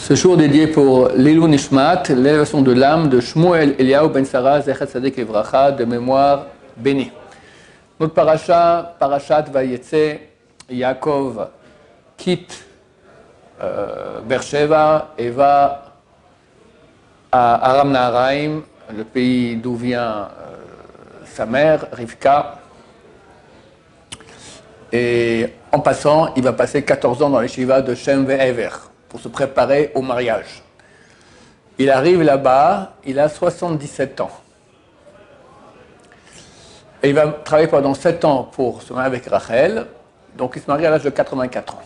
Ce jour dédié pour l'Ilou Nishmat, l'élévation de l'âme de Shmuel Eliyahu Ben Sarah Zechet Tzaddik Livracha, de mémoire bénie. Notre parashat Vayetze, Yaakov quitte Beersheva et va à Aram Naharaim, le pays d'où vient sa mère, Rivka. Et en passant, il va passer 14 ans dans les Shiva de Shem Ve'ever pour se préparer au mariage. Il arrive là-bas, il a 77 ans. Et il va travailler pendant 7 ans pour se marier avec Rachel, donc il se marie à l'âge de 84 ans.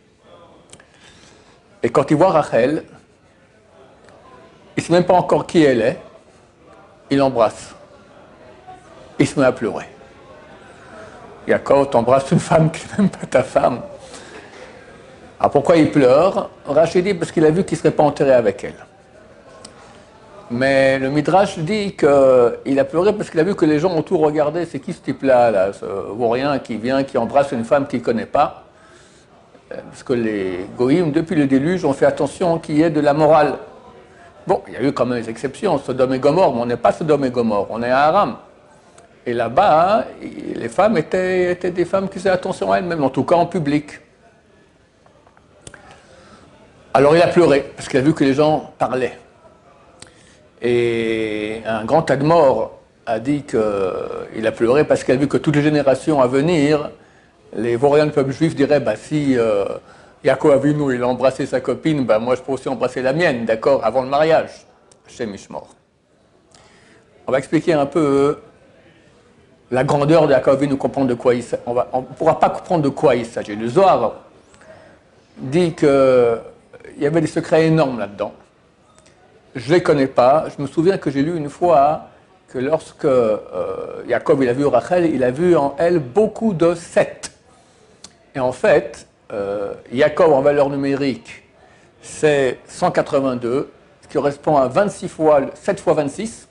Et quand il voit Rachel, il ne sait même pas encore qui elle est, il l'embrasse. Il se met à pleurer. Yaakov, t'embrasses une femme qui n'est même pas ta femme. Alors pourquoi il pleure? Rachel dit parce qu'il a vu qu'il ne serait pas enterré avec elle. Mais le Midrash dit qu'il a pleuré parce qu'il a vu que les gens ont tout regardé. C'est qui ce type-là, ce vaurien qui vient, qui embrasse une femme qu'il ne connaît pas? Parce que les Goïm, depuis le déluge, ont fait attention qu'il y ait de la morale. Bon, il y a eu quand même des exceptions, Sodome et Gomorrhe, mais on n'est pas Sodome et Gomorrhe, on est à Aram. Et là-bas, les femmes étaient des femmes qui faisaient attention à elles-mêmes, en tout cas en public. Alors il a pleuré, parce qu'il a vu que les gens parlaient. Et un grand Admor a dit qu'il a pleuré parce qu'il a vu que toutes les générations à venir, les vauriens du peuple juif diraient, si Yaakov Avinu il a embrassé sa copine, moi je peux aussi embrasser la mienne, d'accord, avant le mariage. Chez Mishmor. On va expliquer un peu la grandeur de Yaakov Avinu, comprendre de quoi il s'agit. On ne pourra pas comprendre de quoi il s'agit. Le Zohar dit qu'il y avait des secrets énormes là-dedans. Je ne les connais pas. Je me souviens que j'ai lu une fois que lorsque Yaakov il a vu Rachel, il a vu en elle beaucoup de 7. Et en fait, Yaakov en valeur numérique, c'est 182, ce qui correspond à 26 fois, 7 fois 26.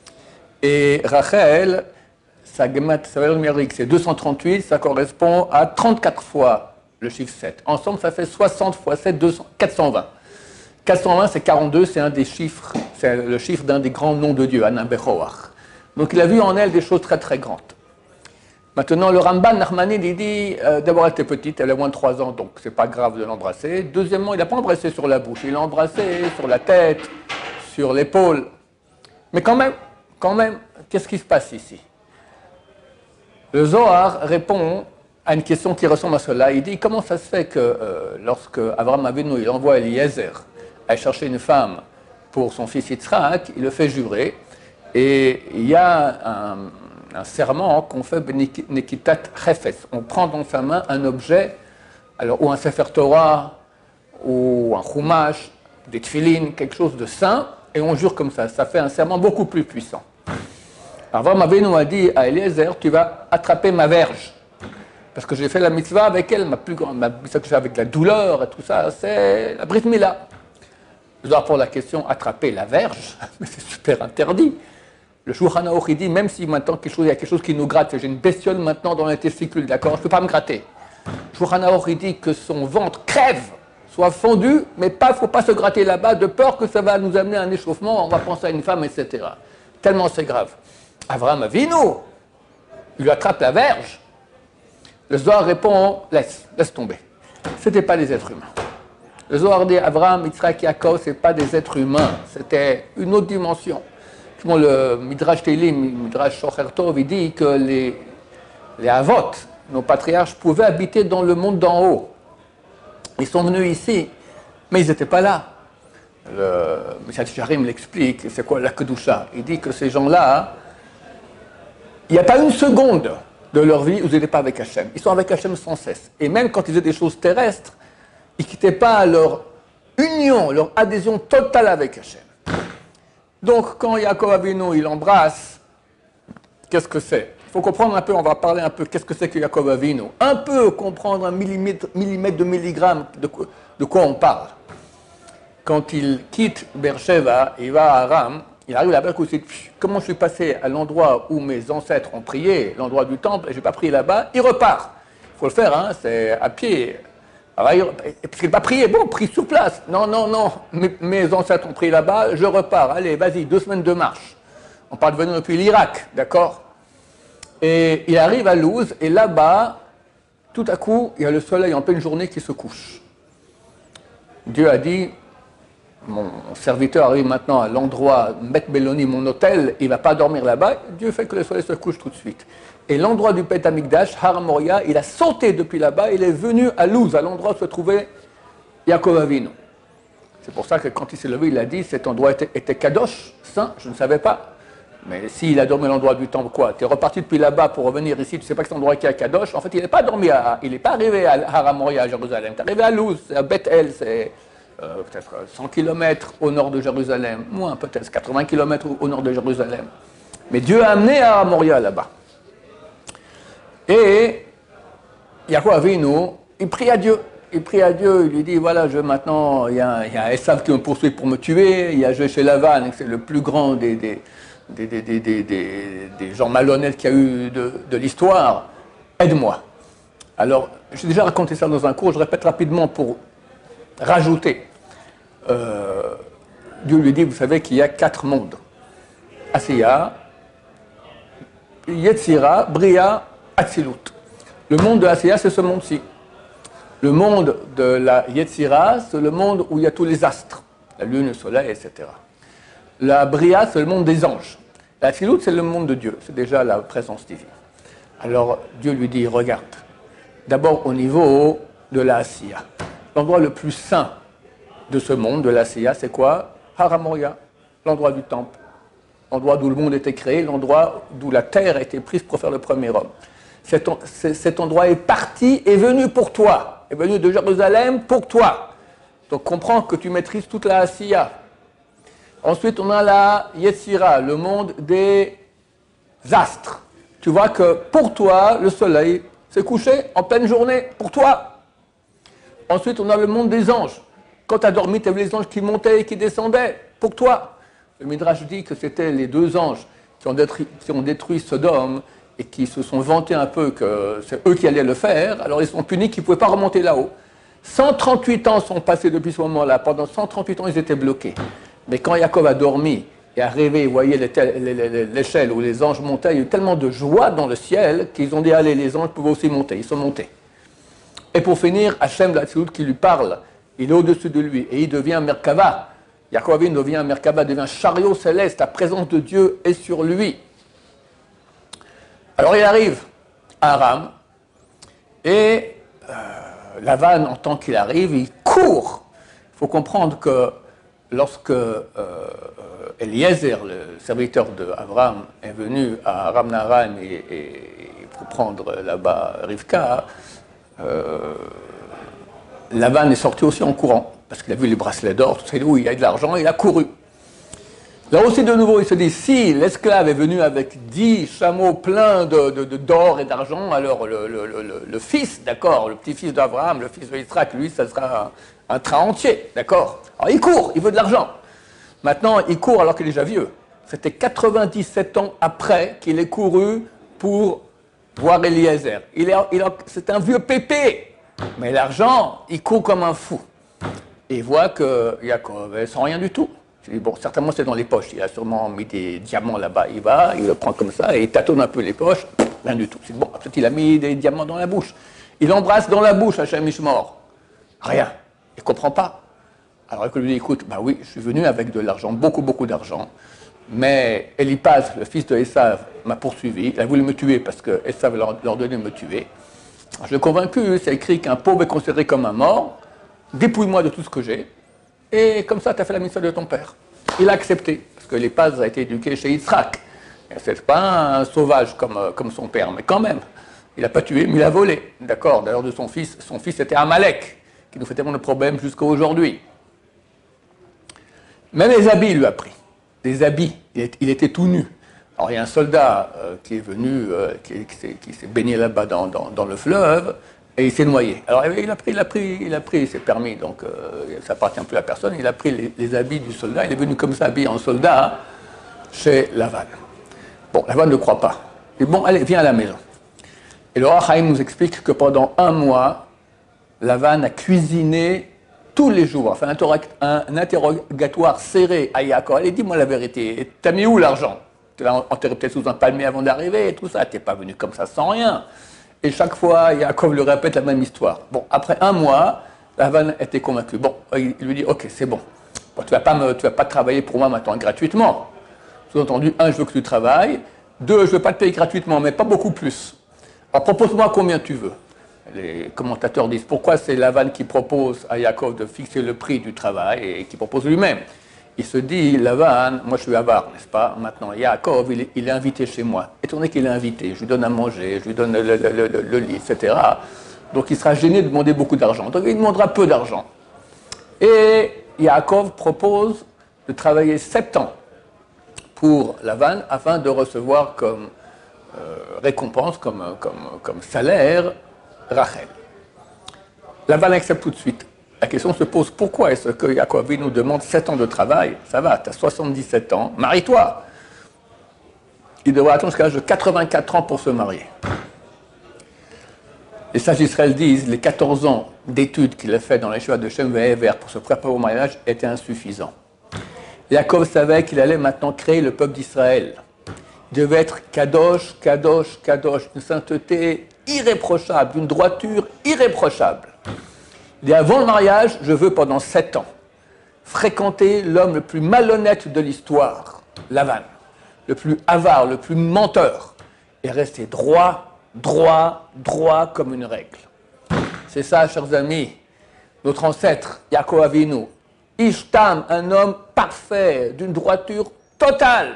Et Rachel, sa valeur numérique, c'est 238, ça correspond à 34 fois le chiffre 7. Ensemble, ça fait 60 fois 7, 420. 420, c'est 42, c'est un des chiffres, c'est le chiffre d'un des grands noms de Dieu, Anna Bechoach. Donc il a vu en elle des choses très très grandes. Maintenant, le Ramban Nachmanide, il dit, d'abord elle était petite, elle a moins de 3 ans, donc c'est pas grave de l'embrasser. Deuxièmement, il n'a pas embrassé sur la bouche, il l'a embrassé sur la tête, sur l'épaule. Mais quand même, qu'est-ce qui se passe ici? Le Zohar répond à une question qui ressemble à cela. Il dit, comment ça se fait que lorsque Abraham Avinu, il envoie Eliezer à chercher une femme pour son fils Yitzhak, il le fait jurer, et il y a un serment qu'on fait Nekitat Chefes. On prend dans sa main un objet, alors, ou un Sefer Torah, ou un Chumash, des Tfilin, quelque chose de saint, et on jure comme ça. Ça fait un serment beaucoup plus puissant. Abraham Avinu a dit à Eliezer, tu vas attraper ma verge. Parce que j'ai fait la mitzvah avec elle, ma mitzvah que j'ai avec la douleur et tout ça, c'est la Brit Mila. Je dois pour la question attraper la verge, mais c'est super interdit. Le Shulchan Aruch, il dit, même si maintenant il y a quelque chose qui nous gratte, j'ai une bestiole maintenant dans les testicules, d'accord, je ne peux pas me gratter. Le Shulchan Aruch, il dit que son ventre crève, soit fendu, mais il ne faut pas se gratter là-bas, de peur que ça va nous amener à un échauffement, on va penser à une femme, etc. Tellement c'est grave. Abraham Avinu, il lui attrape la verge. Le Zohar répond, laisse tomber. Ce n'était pas des êtres humains. Le Zohar dit, Abraham, Yitzhak, Yaakov, ce n'est pas des êtres humains. C'était une autre dimension. Le Midrash Teilim, Midrash Shocher Tov, il dit que les Avot, nos patriarches, pouvaient habiter dans le monde d'en haut. Ils sont venus ici, mais ils n'étaient pas là. Le Michel Charim l'explique, c'est quoi la Kedusha? Il dit que ces gens-là, il n'y a pas une seconde de leur vie où ils n'étaient pas avec Hachem. Ils sont avec Hachem sans cesse. Et même quand ils faisaient des choses terrestres, ils ne quittaient pas leur union, leur adhésion totale avec Hachem. Donc, quand Yaakov Avinu, il embrasse, qu'est-ce que c'est? Il faut comprendre un peu, on va parler un peu, qu'est-ce que c'est que Yaakov Avinu? Un peu comprendre un millimètre de milligramme de quoi on parle. Quand il quitte Beersheva, il va à Aram, il arrive là-bas, il dit, comment je suis passé à l'endroit où mes ancêtres ont prié, l'endroit du temple, et je n'ai pas prié là-bas, il repart. Il faut le faire, hein, c'est à pied. Alors, parce qu'il va prier, bon, prie sur place. Non, non, non, mes ancêtres ont pris là-bas, je repars. Allez, vas-y, 2 semaines de marche. On part de venir depuis l'Irak, d'accord? Et il arrive à Louz, et là-bas, tout à coup, il y a le soleil en pleine journée qui se couche. Dieu a dit, mon serviteur arrive maintenant à l'endroit, Bet Belloni, mon hôtel, il ne va pas dormir là-bas. Dieu fait que le soleil se couche tout de suite. Et l'endroit du Beth Amikdash, Har Moria, il a sauté depuis là-bas, il est venu à Louz, à l'endroit où se trouvait Yaakov Avinu. C'est pour ça que quand il s'est levé, il a dit, cet endroit était Kadosh, saint, je ne savais pas. Mais s'il a dormi à l'endroit du temple, quoi? Tu es reparti depuis là-bas pour revenir ici, tu ne sais pas que cet endroit qui est à Kadosh. En fait, il n'est pas dormi il n'est pas arrivé à Har Moria, à Jérusalem. Tu es arrivé à Louz, c'est à Beth El, c'est peut-être 100 km au nord de Jérusalem, moins peut-être 80 km au nord de Jérusalem. Mais Dieu a amené à Har Moria là-bas. Et Yaakov Avinu, il prie à Dieu. Il prie à Dieu, il lui dit, voilà, maintenant, il y a Esav qui me poursuit pour me tuer, il y a chez Lavan, c'est le plus grand des gens malhonnêtes qu'il y a eu de l'histoire. Aide-moi. Alors, j'ai déjà raconté ça dans un cours, je répète rapidement pour rajouter. Dieu lui dit, vous savez qu'il y a 4 mondes. Asiya, Yetzira, Bria, Atzilut. Le monde de Asiya, c'est ce monde-ci. Le monde de la Yetzira, c'est le monde où il y a tous les astres, la lune, le soleil, etc. La Bria, c'est le monde des anges. L'Atzilut, c'est le monde de Dieu, c'est déjà la présence divine. Alors Dieu lui dit, regarde, d'abord au niveau de la Asiya. L'endroit le plus saint de ce monde, de la Asiya, c'est quoi? Har Moria, l'endroit du temple. L'endroit d'où le monde était créé, l'endroit d'où la terre a été prise pour faire le premier homme. Cet endroit est parti, est venu pour toi, est venu de Jérusalem pour toi. Donc comprends que tu maîtrises toute la Asiya. Ensuite, on a la Yetzira, le monde des astres. Tu vois que pour toi, le soleil s'est couché en pleine journée, pour toi. Ensuite, on a le monde des anges. Quand tu as dormi, tu as vu les anges qui montaient et qui descendaient, pour toi. Le Midrash dit que c'était les 2 anges qui ont détruit Sodome et qui se sont vantés un peu que c'est eux qui allaient le faire, alors ils sont punis qu'ils ne pouvaient pas remonter là-haut. 138 ans sont passés depuis ce moment-là. Pendant 138 ans, ils étaient bloqués. Mais quand Yaakov a dormi et a rêvé, vous voyez l'échelle où les anges montaient, il y a eu tellement de joie dans le ciel qu'ils ont dit, allez, les anges pouvaient aussi monter. Ils sont montés. Et pour finir, Hachem l'Atzilut qui lui parle, il est au-dessus de lui et il devient Merkava. Yaakov Avinu devient Merkava, devient chariot céleste, la présence de Dieu est sur lui. Alors il arrive à Aram, et Lavan, en tant qu'il arrive, il court. Il faut comprendre que lorsque Eliezer, le serviteur d'Abraham, est venu à Aram Naharaim et pour prendre là-bas Rivka, Lavan est sorti aussi en courant, parce qu'il a vu les bracelets d'or, tout ça, où il y a de l'argent, il a couru. Là aussi, de nouveau, il se dit, si l'esclave est venu avec 10 chameaux pleins d'or et d'argent, alors le fils, d'accord, le petit-fils d'Abraham, le fils d'Israël, lui, ça sera un train entier, d'accord. Alors il court, il veut de l'argent. Maintenant, il court alors qu'il est déjà vieux. C'était 97 ans après qu'il ait couru pour voir Eliezer. C'est un vieux pépé, mais l'argent, il court comme un fou. Et il voit que Yaakov, sans rien du tout. Je dis, bon, certainement c'est dans les poches, il a sûrement mis des diamants là-bas, il va, il le prend comme ça, et il tâtonne un peu les poches, rien du tout. C'est bon, peut-être il a mis des diamants dans la bouche. Il embrasse dans la bouche Hachem Ishmor. Rien, il ne comprend pas. Alors il lui dit, écoute, bah oui, je suis venu avec de l'argent, beaucoup, beaucoup d'argent, mais Eliphaz, le fils de Esav, m'a poursuivi, il a voulu me tuer parce que Esav leur ordonné de me tuer. Alors, je l'ai convaincu, c'est écrit qu'un pauvre est considéré comme un mort, dépouille-moi de tout ce que j'ai, et comme ça, tu as fait la mission de ton père. Il a accepté, parce que Eliphaz a été éduqué chez Yitzhak. C'est pas un sauvage comme son père, mais quand même. Il n'a pas tué, mais il a volé. D'accord, d'ailleurs, de son fils était Amalek, qui nous fait tellement de problèmes jusqu'à aujourd'hui. Même les habits, il lui a pris. Des habits, il était tout nu. Alors, il y a un soldat qui est venu, qui s'est baigné là-bas dans le fleuve, et il s'est noyé. Alors il a pris ses permis, donc ça appartient plus à personne. Il a pris les habits du soldat, il est venu comme ça habillé en soldat chez Lavan. Bon, Lavan ne croit pas. Il dit, bon, allez, viens à la maison. Et le Rach Haïm nous explique que pendant 1 mois, Lavan a cuisiné tous les jours, enfin un interrogatoire serré à Yaakov. Allez, dis-moi la vérité, t'as mis où l'argent? Tu l'as enterré peut-être sous un palmier avant d'arriver et tout ça, t'es pas venu comme ça sans rien. Et chaque fois, Yaakov lui répète la même histoire. Bon, après un mois, Lavan était convaincu. Bon, il lui dit, ok, c'est bon. Bon, tu vas pas travailler pour moi maintenant gratuitement. Sous-entendu, un, je veux que tu travailles. Deux, je veux pas te payer gratuitement, mais pas beaucoup plus. Alors propose-moi combien tu veux. Les commentateurs disent pourquoi c'est Lavan qui propose à Yaakov de fixer le prix du travail et qui propose lui-même. Il se dit, Lavan, moi je suis avare, n'est-ce pas? Maintenant, Yaakov, il est invité chez moi. Étant donné qu'il est invité, je lui donne à manger, je lui donne le lit, etc. Donc il sera gêné de demander beaucoup d'argent. Donc il demandera peu d'argent. Et Yaakov propose de travailler 7 ans pour Lavan afin de recevoir comme récompense, comme salaire, Rachel. Lavan accepte tout de suite. La question se pose, pourquoi est-ce que Yaakov nous demande 7 ans de travail? Ça va, tu as 77 ans, marie-toi. Il devrait attendre jusqu'à l'âge de 84 ans pour se marier. Les sages d'Israël disent les 14 ans d'études qu'il a fait dans les choix de Shem Ve'ever pour se préparer au mariage étaient insuffisants. Yaakov savait qu'il allait maintenant créer le peuple d'Israël. Il devait être kadosh, kadosh, kadosh, une sainteté irréprochable, une droiture irréprochable. Il dit, avant le mariage, je veux pendant 7 ans fréquenter l'homme le plus malhonnête de l'histoire, Lavan, le plus avare, le plus menteur, et rester droit, droit, droit comme une règle. C'est ça, chers amis, notre ancêtre, Yaakov Avinu, Ishtam, un homme parfait, d'une droiture totale.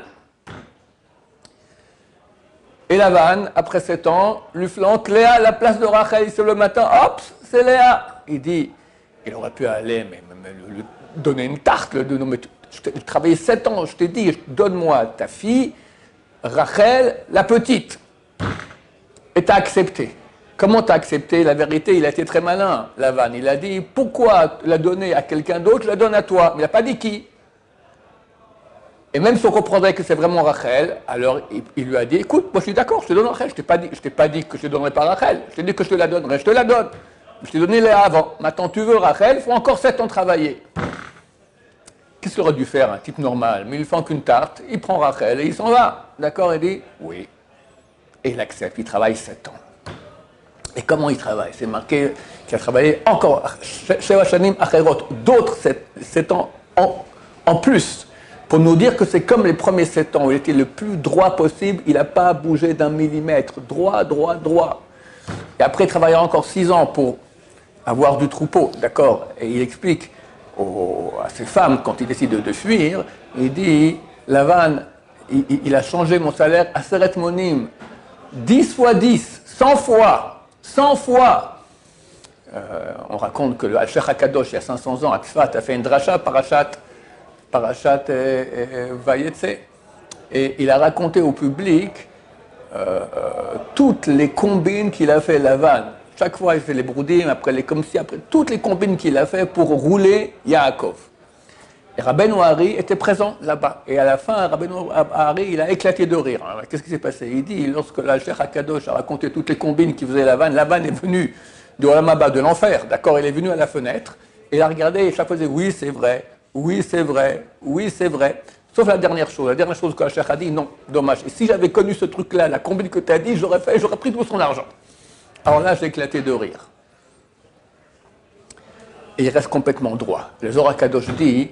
Et Lavan, après 7 ans, lui flanque Léa à la place de Rachel. C'est le matin, hop, c'est Léa. Il dit, il aurait pu aller, mais lui donner une tarte. Je travaillé 7 ans, je t'ai dit, donne-moi ta fille, Rachel, la petite. Et t'as accepté. Comment t'as accepté? La vérité, il a été très malin, Lavan. Il a dit, pourquoi la donner à quelqu'un d'autre, je la donne à toi. Mais il n'a pas dit qui. Et même si on comprendrait que c'est vraiment Rachel, alors il lui a dit, écoute, moi je suis d'accord, je te donne Rachel. Je t'ai pas dit que je te donnerais pas Rachel. Je t'ai dit que je te la donnerais, je te la donne. Je t'ai donné Léa avant. Maintenant tu veux Rachel, il faut encore 7 ans travailler. Qu'est-ce qu'il aurait dû faire un type normal? Mais il fait qu'une tarte, il prend Rachel et il s'en va. D'accord? Il dit, oui. Et il accepte, il travaille 7 ans. Et comment il travaille? C'est marqué qu'il a travaillé encore, Sheva Shanim Acherot, d'autres 7 ans en plus. Pour nous dire que c'est comme les premiers 7 ans, où il était le plus droit possible, il n'a pas bougé d'un millimètre. Droit, droit, droit. Et après, il travaillera encore 6 ans pour avoir du troupeau, d'accord? Et il explique à ses femmes, quand il décide de fuir, il dit, Lavan, il a changé mon salaire à Seret Monim, 10 fois 10, 100 fois, 100 fois. On raconte que le Al-Sheikh HaKadosh, il y a 500 ans, à Tzfat, a fait une dracha, Parashat Vayetse, et il a raconté au public toutes les combines qu'il a fait Lavan. Chaque fois, il fait les broudim, après les comme si, après toutes les combines qu'il a fait pour rouler Yaakov. Et Rabbeinu Hari était présent là-bas. Et à la fin, Rabbeinu Hari, il a éclaté de rire. Alors, qu'est-ce qui s'est passé? Il dit, lorsque l'Al-Sheikh HaKadosh a raconté toutes les combines qu'il faisait Lavan, Lavan est venu de Olam Haba, de l'enfer, d'accord? Il est venu à la fenêtre, et il a regardé, et chaque fois, il disait, oui, c'est vrai. Oui, c'est vrai. Oui, c'est vrai. Sauf la dernière chose. La dernière chose que Hachach a dit, non, dommage. Et si j'avais connu ce truc-là, la combine que tu as dit, j'aurais pris tout son argent. Alors là, j'ai éclaté de rire. Et il reste complètement droit. Le Zohar Kadosh dit,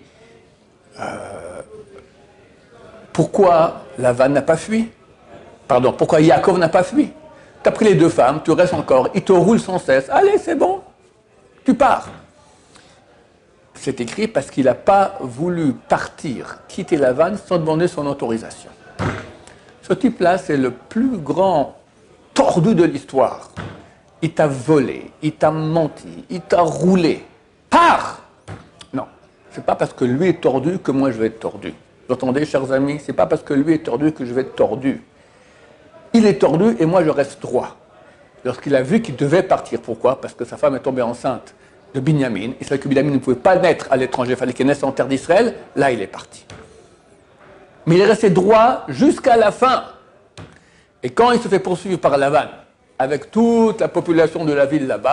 pourquoi Lavan n'a pas fui? Pardon, pourquoi Yaakov n'a pas fui? Tu as pris les 2 femmes, tu restes encore, ils te roulent sans cesse. Allez, c'est bon, tu pars. C'est écrit parce qu'il n'a pas voulu partir, quitter Lavan sans demander son autorisation. Ce type-là, c'est le plus grand tordu de l'histoire. Il t'a volé, il t'a menti, il t'a roulé. Pars! Non, c'est pas parce que lui est tordu que moi je vais être tordu. Vous entendez, chers amis? C'est pas parce que lui est tordu que je vais être tordu. Il est tordu et moi je reste droit. Lorsqu'il a vu qu'il devait partir, pourquoi? Parce que sa femme est tombée enceinte de Binyamin, il savait que Binyamin ne pouvait pas naître à l'étranger, il fallait qu'il naisse en terre d'Israël, là il est parti. Mais il est resté droit jusqu'à la fin. Et quand il se fait poursuivre par Lavan, avec toute la population de la ville là-bas,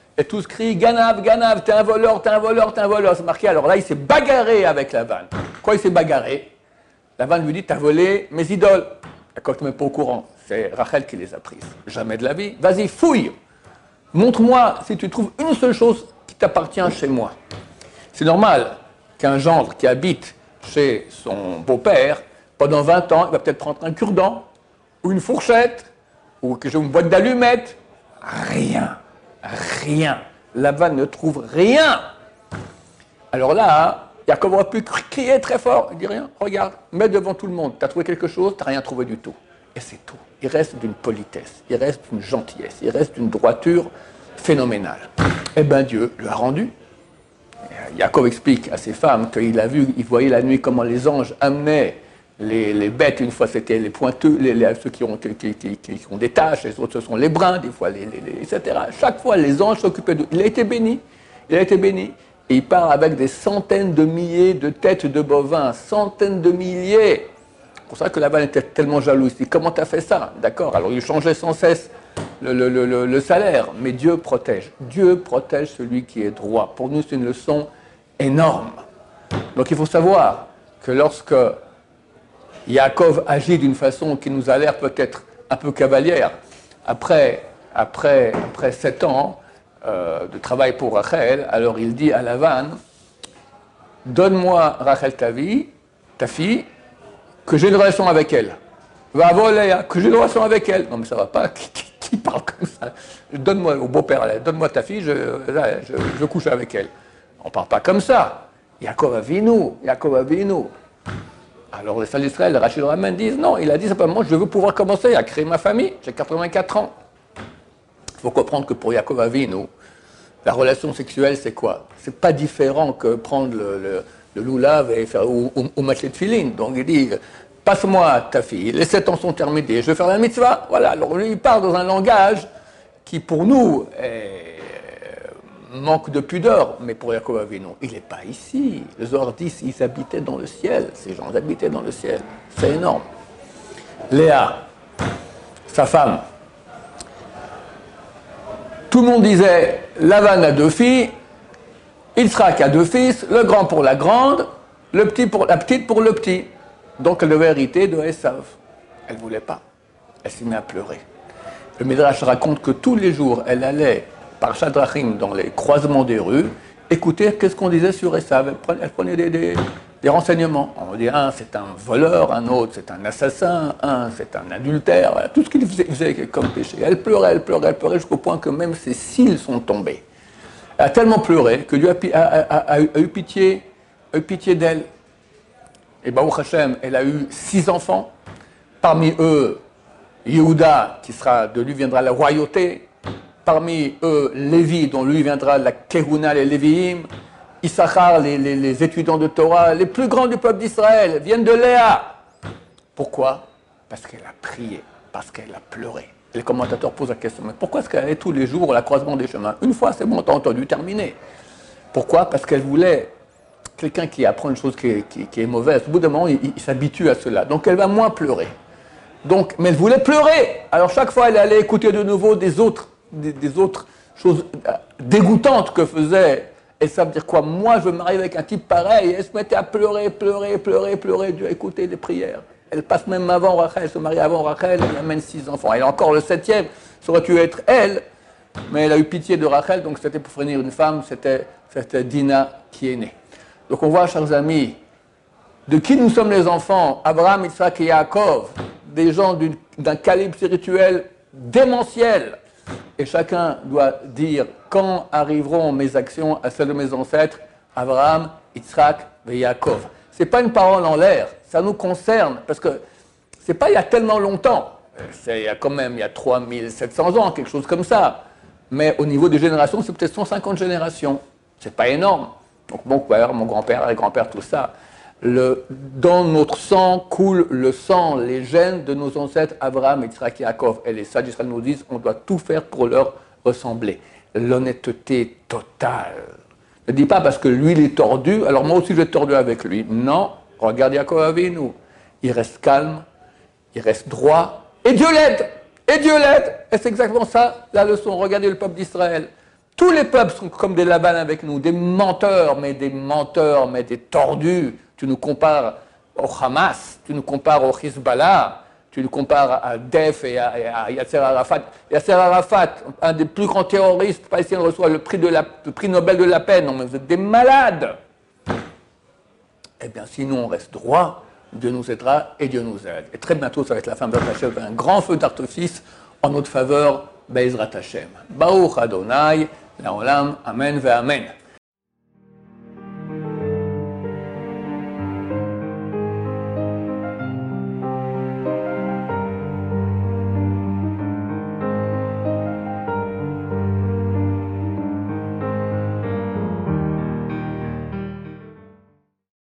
Et tous crient, Ganav, Ganav, t'es un voleur, t'es un voleur, t'es un voleur. C'est marqué. Alors là, il s'est bagarré avec Lavan. Pourquoi il s'est bagarré? Lavan lui dit, t'as volé mes idoles. D'accord, tu n'es même pas au courant. C'est Rachel qui les a prises. Jamais de la vie. Vas-y, fouille. Montre-moi si tu trouves une seule chose qui t'appartient chez moi. C'est normal qu'un gendre qui habite chez son beau-père, pendant 20 ans, il va peut-être prendre un cure-dent, ou une fourchette, ou une boîte d'allumettes. Rien. Rien. Lavan ne trouve rien. Alors là, Yaakov aurait pu crier très fort. Il dit rien. Regarde, mets devant tout le monde. Tu as trouvé quelque chose, tu n'as rien trouvé du tout. Et c'est tout. Il reste d'une politesse, il reste d'une gentillesse, il reste d'une droiture phénoménale. Eh bien, Dieu lui a rendu. Yaakov explique à ses femmes qu'il a vu, il voyait la nuit comment les anges amenaient les bêtes. Une fois, c'était les pointeux, ceux qui ont des taches, les autres, ce sont les bruns, des fois, etc. Chaque fois, les anges s'occupaient d'eux. Il a été béni. Il a été béni. Et il part avec des centaines de milliers de têtes de bovins, centaines de milliers. C'est pour ça que Laban était tellement jaloux. Il dit, comment tu as fait ça? D'accord, alors il changeait sans cesse le salaire, mais Dieu protège. Dieu protège celui qui est droit. Pour nous, c'est une leçon énorme. Donc il faut savoir que lorsque Yaakov agit d'une façon qui nous a l'air peut-être un peu cavalière, après 7 ans de travail pour Rachel, alors il dit à Lavan, donne-moi Rachel ta fille, que j'ai une relation avec elle. Va voler, que j'ai une relation avec elle. Non mais ça va pas, qui parle comme ça? Donne-moi au beau-père, donne-moi ta fille, je couche avec elle. On ne parle pas comme ça. Yaakov Avinu. Alors les salles d'Israël, Rachid Raman disent non, il a dit simplement je veux pouvoir commencer à créer ma famille, j'ai 84 ans. Il faut comprendre que pour Yaakov Avinu, la relation sexuelle c'est quoi? C'est pas différent que prendre le loulav et faire ou mettre les tefilines. Donc il dit passe-moi ta fille, les 7 ans sont terminés, je vais faire la mitzvah. Voilà, alors lui il part dans un langage qui pour nous manque de pudeur, mais pour Yaakov Avinu, il n'est pas ici. Les Zohar disent, ils habitaient dans le ciel. Ces gens habitaient dans le ciel. C'est énorme. Léa, sa femme. Tout le monde disait, Lavan a 2 filles, Yitzhak a 2 fils, le grand pour la grande, la petite pour le petit. Donc elle devait hériter de Esav. Elle ne voulait pas. Elle s'est mise à pleurer. Le Midrash raconte que tous les jours, elle allait par Shadrachim dans les croisements des rues, écouter qu'est-ce qu'on disait sur Esav. Elle prenait des renseignements. On dit un c'est un voleur, un autre c'est un assassin, un c'est un adultère, voilà, tout ce qu'il faisait comme péché. Elle pleurait jusqu'au point que même ses cils sont tombés. Elle a tellement pleuré que Dieu a eu pitié d'elle. Et Baruch Hashem, elle a eu 6 enfants. Parmi eux, Yehuda, de lui viendra la royauté. Parmi eux, Lévi, dont lui viendra la Kehuna, les Lévi'im, Issachar, les étudiants de Torah, les plus grands du peuple d'Israël, viennent de Léa. Pourquoi? Parce qu'elle a prié, parce qu'elle a pleuré. Et les commentateurs posent la question, mais pourquoi est-ce qu'elle allait tous les jours au croisement des chemins? Une fois, c'est bon, t'as entendu, terminé. Pourquoi? Parce qu'elle voulait quelqu'un qui apprend une chose qui est mauvaise. Au bout d'un moment, il s'habitue à cela. Donc elle va moins pleurer. Donc, mais elle voulait pleurer. Alors chaque fois, elle allait écouter de nouveau des autres choses dégoûtantes que faisait. Et ça veut dire quoi? Moi, je veux me marier avec un type pareil. Elle se mettait à pleurer. Dieu a écouté les prières. Elle passe même avant Rachel, elle se marie avant Rachel, elle amène 6 enfants. Elle a encore le 7e, ça aurait pu être elle, mais elle a eu pitié de Rachel, donc c'était pour fournir une femme, c'était Dina qui est née. Donc on voit, chers amis, de qui nous sommes les enfants? Abraham, Yitzhak et Yaakov, des gens d'un calibre spirituel démentiel. Et chacun doit dire quand arriveront mes actions à celles de mes ancêtres, Abraham, Yitzhak et Yaakov. Ce n'est pas une parole en l'air, ça nous concerne, parce que ce n'est pas il y a tellement longtemps, il y a 3700 ans, quelque chose comme ça. Mais au niveau des générations, c'est peut-être 150 générations. Ce n'est pas énorme. Donc mon père, mon grand-père, les grands-pères, tout ça. Dans notre sang coule le sang, les gènes de nos ancêtres Abraham, Yitzhak et Yaakov. Et les sages d'Israël nous disent on doit tout faire pour leur ressembler. L'honnêteté totale. Ne dis pas parce que lui il est tordu, alors moi aussi je vais être tordu avec lui. Non, regarde Yaakov Avinu. Il reste calme, il reste droit, et Dieu l'aide. Et c'est exactement ça la leçon. Regardez le peuple d'Israël. tous les peuples sont comme des Laban avec nous, des menteurs, mais des tordus. Tu nous compares au Hamas, tu nous compares au Hezbollah, tu nous compares à Def et à Yasser Arafat. Yasser Arafat, un des plus grands terroristes palestiniens, reçoit le prix Nobel de la paix. Non, mais vous êtes des malades. Eh bien, si nous on reste droit, Dieu nous aidera et Dieu nous aide. Et très bientôt, ça va être la fin de Hashem, un grand feu d'artifice en notre faveur, Be'ezrat Hashem. Baruch Adonai, Laolam, Amen ve Amen.